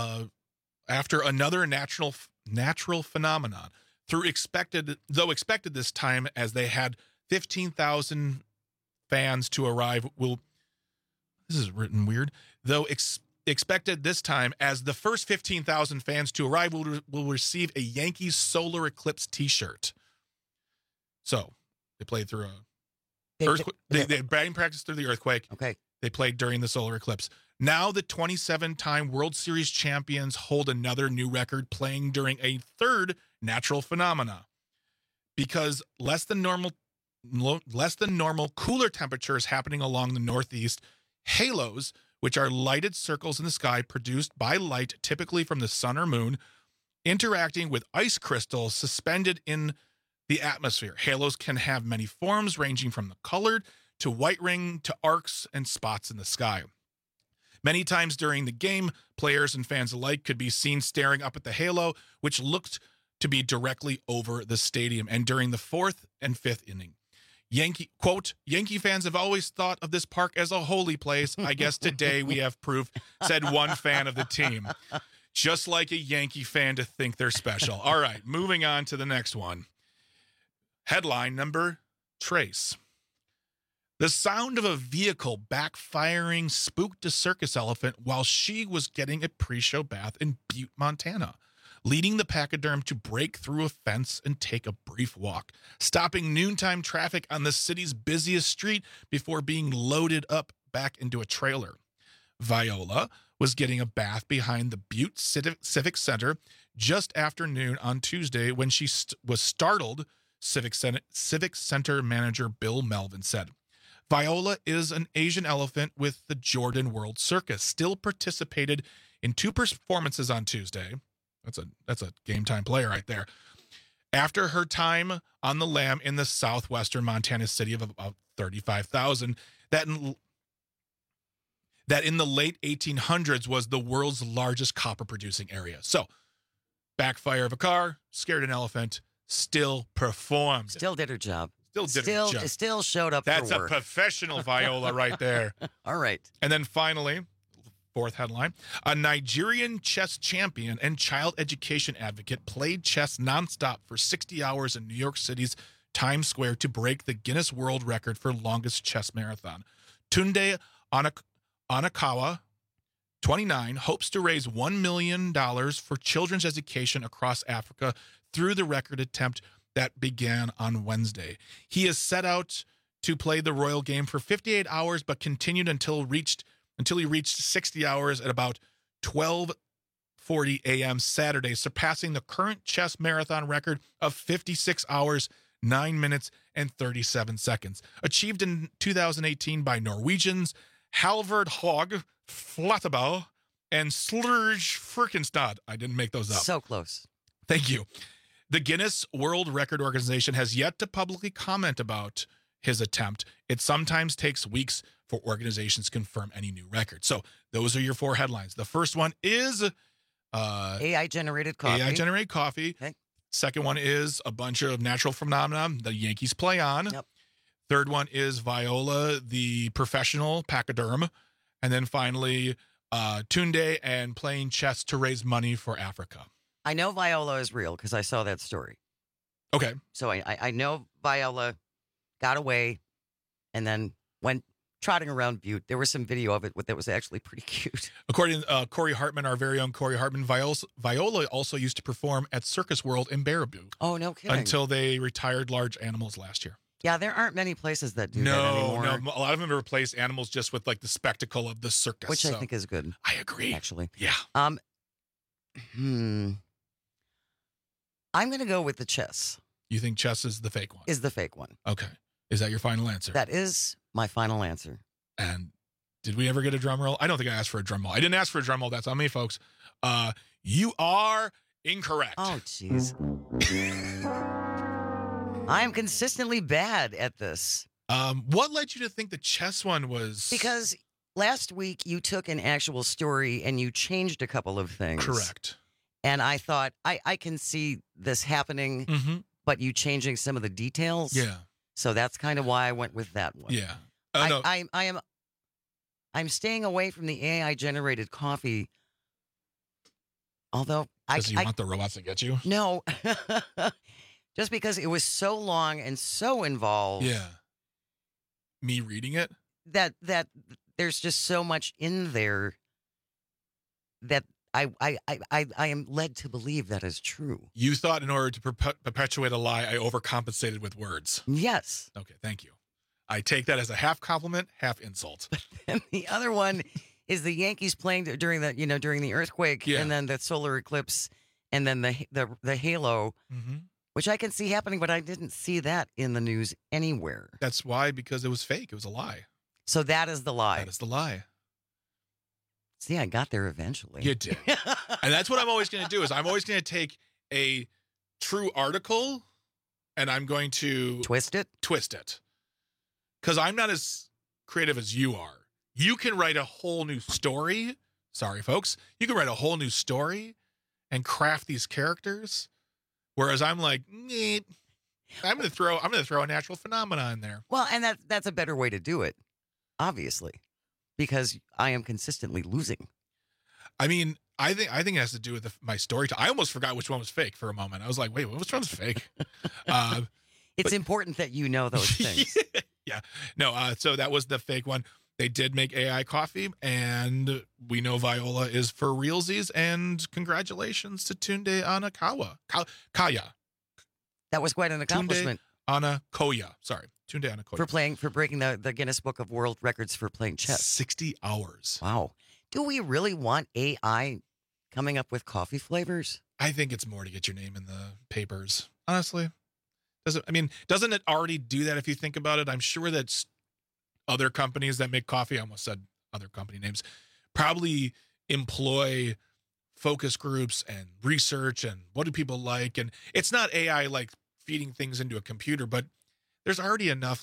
after another natural phenomenon. Though expected this time, as they had 15,000 fans to arrive. This is written weird. Though expected this time, as the first 15,000 fans to arrive will receive a Yankees solar eclipse T-shirt. So they played through they had batting practice through the earthquake. Okay. They played during the solar eclipse. Now the 27-time World Series champions hold another new record, playing during a third natural phenomena. Because less than normal cooler temperatures happening along the Northeast, halos, which are lighted circles in the sky produced by light typically from the sun or moon, interacting with ice crystals suspended in the atmosphere. Halos can have many forms, ranging from the colored to white ring to arcs and spots in the sky. Many times during the game, players and fans alike could be seen staring up at the halo, which looked to be directly over the stadium, and during the fourth and fifth inning. Yankee fans have always thought of this park as a holy place. I guess today we have proof, said one fan of the team. Just like a Yankee fan to think they're special. All right, moving on to the next one. Headline number, Trace. The sound of a vehicle backfiring spooked a circus elephant while she was getting a pre-show bath in Butte, Montana, leading the pachyderm to break through a fence and take a brief walk, stopping noontime traffic on the city's busiest street before being loaded up back into a trailer. Viola was getting a bath behind the Butte Civic Center just after noon on Tuesday when she was startled, Civic Center manager Bill Melvin said. Viola is an Asian elephant with the Jordan World Circus, still participated in 2 performances on Tuesday. That's a game time player right there. After her time on the lam in the southwestern Montana city of about 35,000, that in the late 1800s was the world's largest copper producing area. So, backfire of a car, scared an elephant, still performed. Still did her job. Still showed up That's for work. A professional Viola right there. All right. And then finally, fourth headline, a Nigerian chess champion and child education advocate played chess nonstop for 60 hours in New York City's Times Square to break the Guinness World Record for longest chess marathon. Tunde Anakawa, 29, hopes to raise $1 million for children's education across Africa through the record attempt that began on Wednesday. He is set out to play the royal game for 58 hours, but continued until he reached 60 hours at about 12:40 a.m. Saturday, surpassing the current chess marathon record of 56 hours, 9 minutes, and 37 seconds, achieved in 2018 by Norwegians Halvard Haug Flatterball and Slurge Firkenstad. I didn't make those up. So close. Thank you. The Guinness World Record Organization has yet to publicly comment about his attempt. It sometimes takes weeks for organizations to confirm any new record. So those are your 4 headlines. The first one is AI-generated coffee. AI-generated coffee. Okay. Second one is a bunch of natural phenomena the Yankees play on. Yep. Third one is Viola, the professional pachyderm. And then finally, Tunde and playing chess to raise money for Africa. I know Viola is real because I saw that story. Okay. So I know Viola got away and then went trotting around Butte. There was some video of it that was actually pretty cute. According to Corey Hartman, our very own Corey Hartman, Viola also used to perform at Circus World in Baraboo. Oh, no kidding. Until they retired large animals last year. Yeah, there aren't many places that do that anymore. No, a lot of them replace animals just with like the spectacle of the circus. Which I think is good. I agree. Actually. Yeah. I'm going to go with the chess. You think chess is the fake one? Is the fake one. Okay. Is that your final answer? That is my final answer. And did we ever get a drum roll? I don't think I asked for a drum roll. I didn't ask for a drum roll. That's on me, folks. You are incorrect. Oh, jeez. I am consistently bad at this. What led you to think the chess one was? Because last week you took an actual story and you changed a couple of things. Correct. And I thought, I can see this happening, but you changing some of the details. Yeah. So that's kind of why I went with that one. Yeah. I am I'm staying away from the AI-generated coffee. Although Because you want the robots to get you? No. Just because it was so long and so involved. Yeah. Me reading it? That there's just so much in there that I am led to believe that is true. You thought in order to perpetuate a lie, I overcompensated with words. Yes. Okay, thank you. I take that as a half compliment, half insult. And the other one is the Yankees playing during the earthquake, and then the solar eclipse, and then the halo, which I can see happening, but I didn't see that in the news anywhere. That's why, because it was fake. It was a lie. So that is the lie. That is the lie. See, I got there eventually. You did. And that's what I'm always going to do, is I'm always going to take a true article and I'm going to twist it. Because I'm not as creative as you are. You can write a whole new story. Sorry, folks. You can write a whole new story and craft these characters. Whereas I'm like, I'm going to throw a natural phenomenon in there. Well, and that's a better way to do it, obviously, because I am consistently losing. I mean, I think it has to do with my story. I almost forgot which one was fake for a moment. I was like, wait, which one's fake? It's important that you know those things. Yeah. No, so that was the fake one. They did make AI coffee, and we know Viola is for realsies, and congratulations to Tunde Kaya. That was quite an accomplishment. Tunde Anakoya. For breaking the Guinness Book of World Records for playing chess. 60 hours. Wow. Do we really want AI coming up with coffee flavors? I think it's more to get your name in the papers. Honestly. Doesn't it already do that if you think about it? I'm sure that other companies that make coffee, I almost said other company names, probably employ focus groups and research and what do people like. And it's not AI like feeding things into a computer, but there's already enough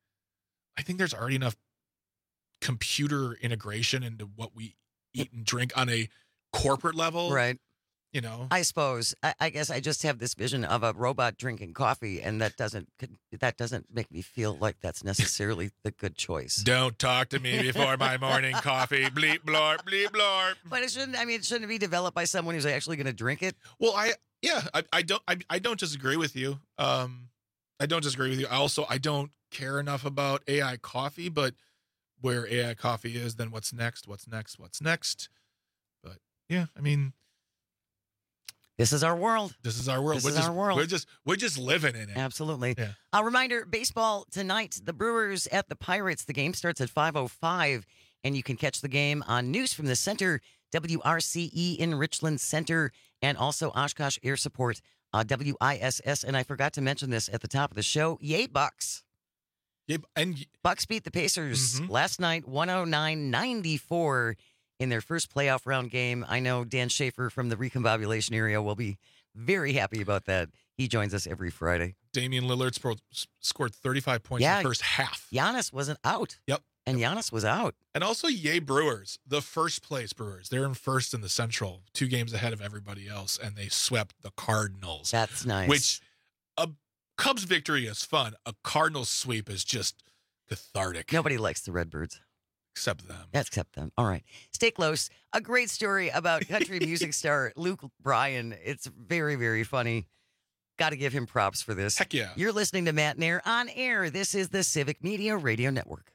computer integration into what we eat and drink on a corporate level. Right. You know, I suppose. I guess I just have this vision of a robot drinking coffee, and that doesn't make me feel like that's necessarily the good choice. Don't talk to me before my morning coffee. Bleep blorp, bleep blorp. But it shouldn't be developed by someone who's actually going to drink it. Well, I don't disagree with you. I don't disagree with you. I don't care enough about AI coffee, but where AI coffee is, then what's next? What's next? But yeah, I mean. This is our world. We're just living in it. Absolutely. Yeah. A reminder, baseball tonight, the Brewers at the Pirates. The game starts at 5:05, and you can catch the game on News from the Center, WRCE in Richland Center, and also Oshkosh Air Support, WISS. And I forgot to mention this at the top of the show. Yay, Bucks. Yeah, and Bucks beat the Pacers last night, 109-94. In their first playoff round game. I know Dan Schaefer from the Recombobulation area will be very happy about that. He joins us every Friday. Damian Lillard scored 35 points in the first half. Giannis wasn't out. Yep. And Giannis was out. And also, yay, Brewers, the first place Brewers. They're in first in the Central, 2 games ahead of everybody else, and they swept the Cardinals. That's nice. Which, a Cubs victory is fun. A Cardinals sweep is just cathartic. Nobody likes the Redbirds. Except them. Except them. All right. Stay close. A great story about country music star Luke Bryan. It's very, very funny. Got to give him props for this. Heck yeah. You're listening to Matt Nair on air. This is the Civic Media Radio Network.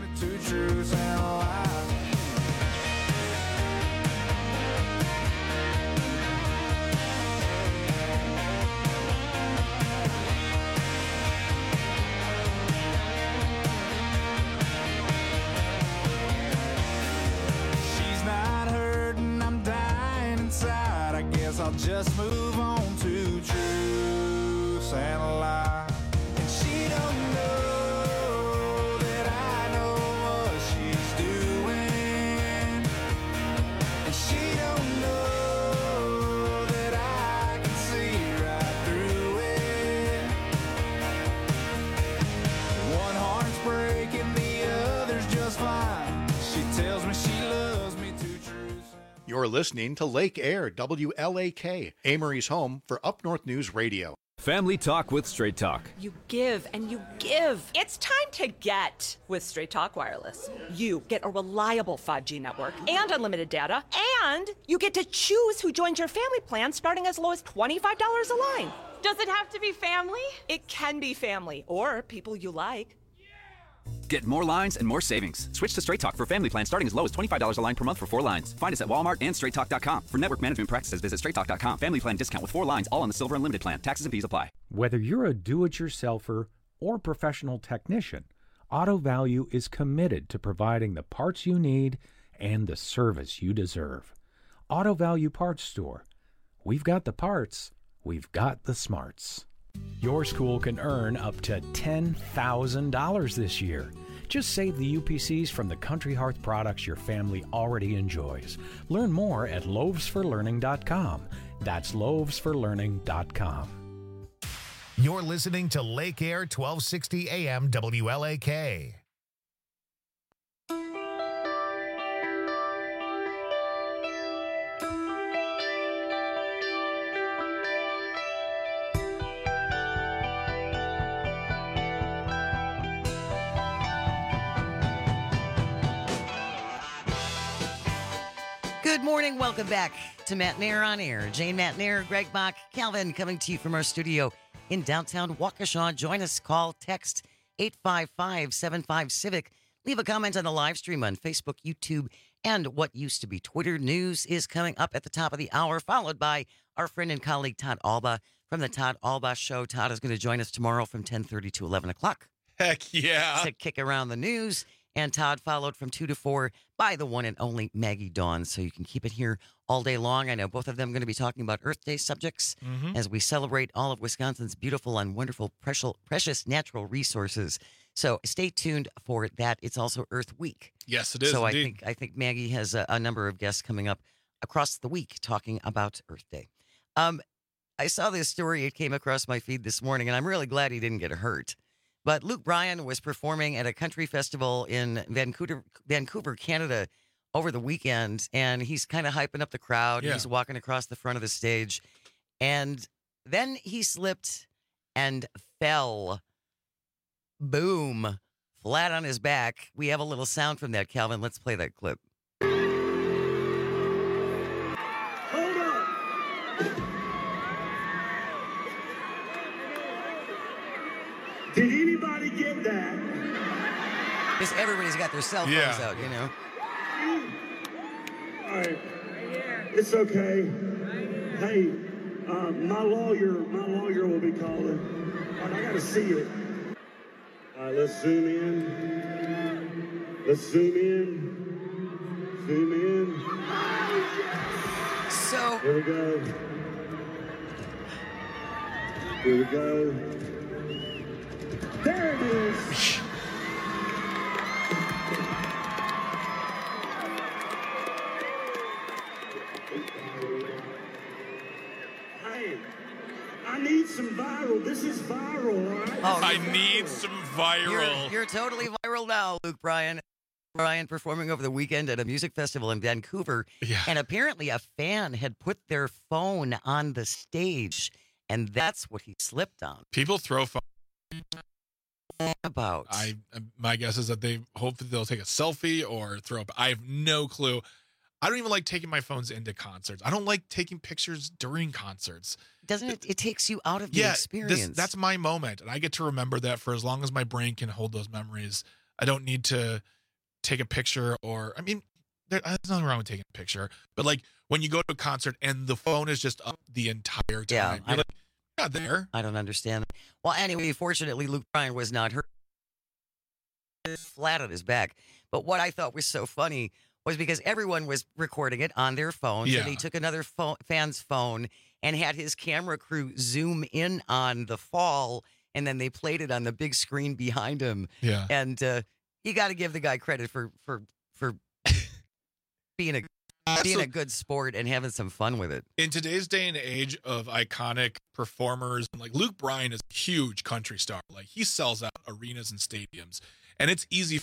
I'll just move on to truth and a lie. And she don't know that I know what she's doing. And she don't know that I can see right through it. One heart's breaking, the other's just fine. She tells me she loves me too true. You're listening to Lake Air, WLAK, Amory's home for Up North News Radio. Family Talk with Straight Talk. You give and you give. It's time to get with Straight Talk Wireless. You get a reliable 5G network and unlimited data, and you get to choose who joins your family plan starting as low as $25 a line. Does it have to be family? It can be family or people you like. Get more lines and more savings. Switch to Straight Talk for family plan starting as low as $25 a line per month for 4 lines. Find us at Walmart and straighttalk.com. For network management practices, visit straighttalk.com. Family plan discount with 4 lines, all on the Silver Unlimited plan. Taxes and fees apply. Whether you're a do-it-yourselfer or professional technician, Auto Value is committed to providing the parts you need and the service you deserve. Auto Value Parts Store. We've got the parts. We've got the smarts. Your school can earn up to $10,000 this year. Just save the UPCs from the Country Hearth products your family already enjoys. Learn more at loavesforlearning.com. That's loavesforlearning.com. You're listening to Lake Air 1260 AM WLAK. Good morning. Welcome back to Matt Nair on Air. Jane Matt Nair, Greg Bach, Calvin coming to you from our studio in downtown Waukesha. Join us. Call, text 855-75-CIVIC. Leave a comment on the live stream on Facebook, YouTube, and what used to be Twitter. News is coming up at the top of the hour, followed by our friend and colleague Todd Alba from the Todd Alba Show. Todd is going to join us tomorrow from 10:30 to 11 o'clock. Heck yeah. To kick around the news. And Todd followed from 2 to 4 by the one and only Maggie Dawn. So you can keep it here all day long. I know both of them are going to be talking about Earth Day subjects as we celebrate all of Wisconsin's beautiful and wonderful, precious natural resources. So stay tuned for that. It's also Earth Week. Yes, it is. So indeed. I think Maggie has a number of guests coming up across the week talking about Earth Day. I saw this story. It came across my feed this morning, and I'm really glad he didn't get hurt. But Luke Bryan was performing at a country festival in Vancouver, Canada over the weekend, and he's kind of hyping up the crowd. Yeah. He's walking across the front of the stage, and then he slipped and fell. Boom. Flat on his back. We have a little sound from that, Calvin. Let's play that clip. Did anybody get that? Because everybody's got their cell phones out, you know. All right. It's okay. Hey, my lawyer will be calling. All right, I gotta see it. All right, let's zoom in. Let's zoom in. Zoom in. So here we go. Here we go. There it is. Hey, I need some viral. This is viral, all right? Oh, I need some viral. You're totally viral now, Luke Bryan. Bryan performing over the weekend at a music festival in Vancouver. Yeah. And apparently a fan had put their phone on the stage, and that's what he slipped on. People throw phones. About my guess is that they hope that they'll take a selfie or throw up. I have no clue. I don't even like taking my phones into concerts. I don't like taking pictures during concerts. Doesn't it? It takes you out of the experience. That's my moment, and I get to remember that for as long as my brain can hold those memories. I don't need to take a picture, or I mean, there's nothing wrong with taking a picture, but like when you go to a concert and the phone is just up the entire time, you're like, not there. I don't understand. Well, anyway, fortunately, Luke Bryan was not hurt. Flat on his back. But what I thought was so funny was because everyone was recording it on their phones, and he took another fan's phone and had his camera crew zoom in on the fall, and then they played it on the big screen behind him. Yeah. And you got to give the guy credit for being a good sport and having some fun with it. In today's day and age of iconic performers, like Luke Bryan is a huge country star. Like he sells out arenas and stadiums, and it's easy for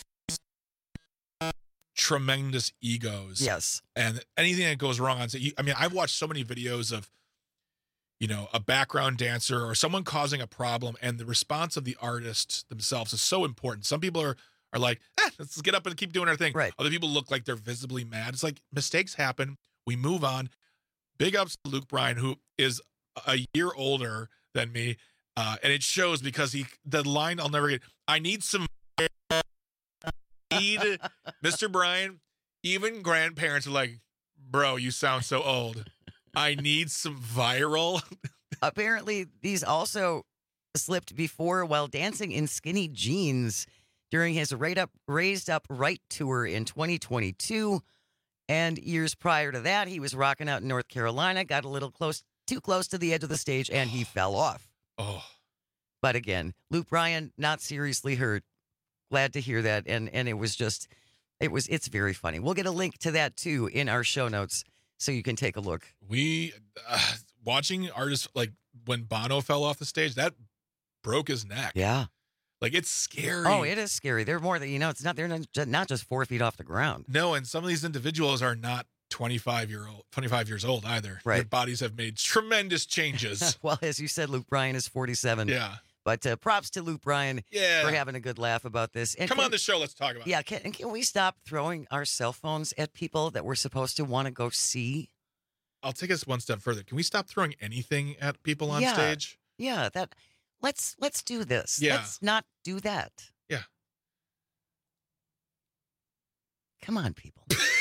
tremendous egos. Yes. And anything that goes wrong on stage. I mean, I've watched so many videos of a background dancer or someone causing a problem, and the response of the artist themselves is so important. Some people are like, let's get up and keep doing our thing. Right. Other people look like they're visibly mad. It's like mistakes happen. We move on. Big ups to Luke Bryan, who is a year older than me. And it shows because the line I'll never get, I need some Mr. Bryan, even grandparents are like, bro, you sound so old. I need some viral. Apparently, these also slipped before while dancing in skinny jeans during his Raised Up Right tour in 2022. And years prior to that, he was rocking out in North Carolina, got a little too close to the edge of the stage, and he fell off. Oh. But again, Luke Bryan, not seriously hurt. Glad to hear that. And it was just, it's very funny. We'll get a link to that too in our show notes so you can take a look. We, watching artists, like when Bono fell off the stage, that broke his neck. Yeah. Like, it's scary. Oh, it is scary. They're more than, they're not just 4 feet off the ground. No, and some of these individuals are not 25 years old either. Right. Their bodies have made tremendous changes. Well, as you said, Luke Bryan is 47. Yeah. But props to Luke Bryan for having a good laugh about this. And Come on the show, let's talk about it. Yeah, can we stop throwing our cell phones at people that we're supposed to want to go see? I'll take us one step further. Can we stop throwing anything at people on stage? Yeah, let's do this. Yeah. Let's not do that. Yeah. Come on, people.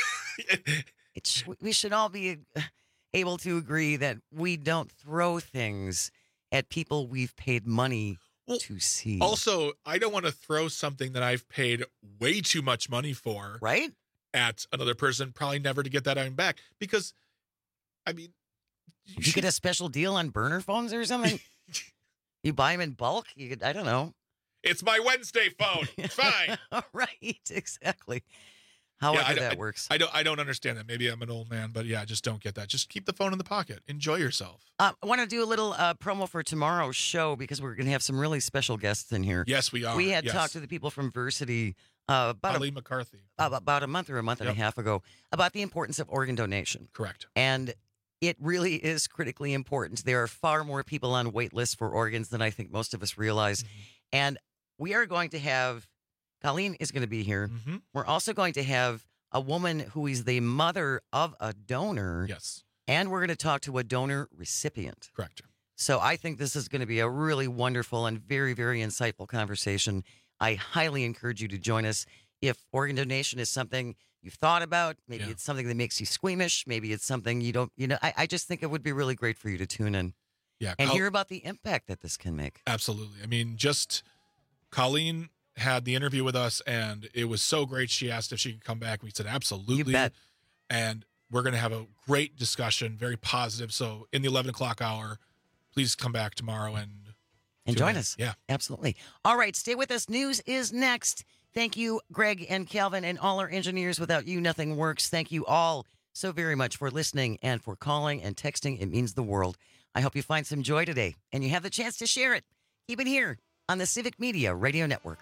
We should all be able to agree that we don't throw things at people we've paid money to see. Also, I don't want to throw something that I've paid way too much money for, right, at another person, probably never to get that item back. Because, I mean, you get a special deal on burner phones or something. You buy them in bulk. I don't know. It's my Wednesday phone. It's fine. Right, exactly. However that works. I don't understand that. Maybe I'm an old man, but yeah, I just don't get that. Just keep the phone in the pocket. Enjoy yourself. I want to do a little promo for tomorrow's show because we're going to have some really special guests in here. Yes, we are. We had talked to the people from Versity Eileen McCarthy about a month or a month and a half ago about the importance of organ donation. Correct. And it really is critically important. There are far more people on wait lists for organs than I think most of us realize. Mm-hmm. And we are going to have, Colleen is going to be here. Mm-hmm. We're also going to have a woman who is the mother of a donor. Yes. And we're going to talk to a donor recipient. Correct. So I think this is going to be a really wonderful and very, very insightful conversation. I highly encourage you to join us. If organ donation is something you've thought about, maybe it's something that makes you squeamish, maybe it's something you don't, I just think it would be really great for you to tune in and hear about the impact that this can make. Absolutely. I mean, just Colleen had the interview with us and it was so great. She asked if she could come back. We said, absolutely. You bet. And we're going to have a great discussion, very positive. So in the 11 o'clock hour, please come back tomorrow and join us. Yeah, absolutely. All right. Stay with us. News is next. Thank you, Greg and Calvin and all our engineers. Without you, nothing works. Thank you all so very much for listening and for calling and texting. It means the world. I hope you find some joy today and you have the chance to share it. Keep it here on the Civic Media Radio Network.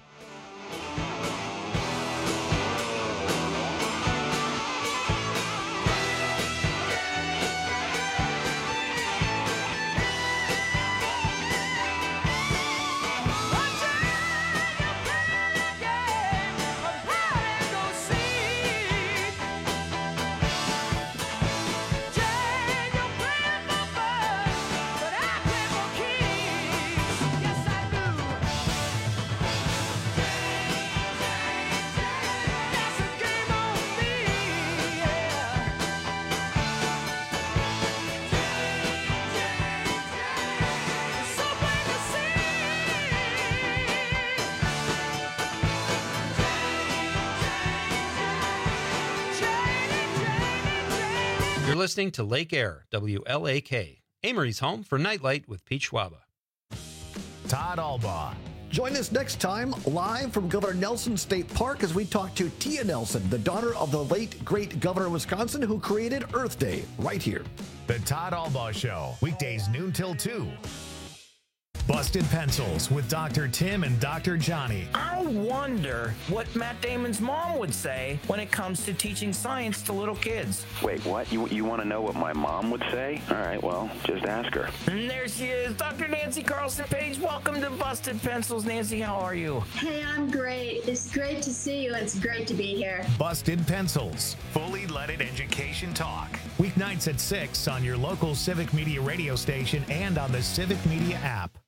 You're listening to Lake Air, WLAK, Amory's home for Nightlight with Pete Schwaba. Todd Albaugh. Join us next time live from Governor Nelson State Park as we talk to Tia Nelson, the daughter of the late, great governor of Wisconsin who created Earth Day, right here. The Todd Albaugh Show, weekdays noon till 2. Busted Pencils with Dr. Tim and Dr. Johnny. I wonder what Matt Damon's mom would say when it comes to teaching science to little kids. Wait, what? You want to know what my mom would say? All right, well, just ask her. And there she is, Dr. Nancy Carlson Page. Welcome to Busted Pencils. Nancy, how are you? Hey, I'm great. It's great to see you. It's great to be here. Busted Pencils, fully leaded education talk. Weeknights at 6 on your local Civic Media radio station and on the Civic Media app.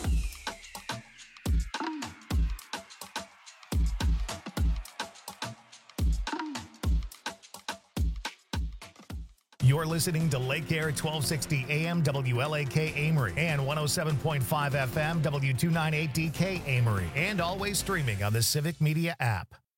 You're listening to Lake Air 1260 AM WLAK Amory and 107.5 FM W298DK Amory, and always streaming on the Civic Media app.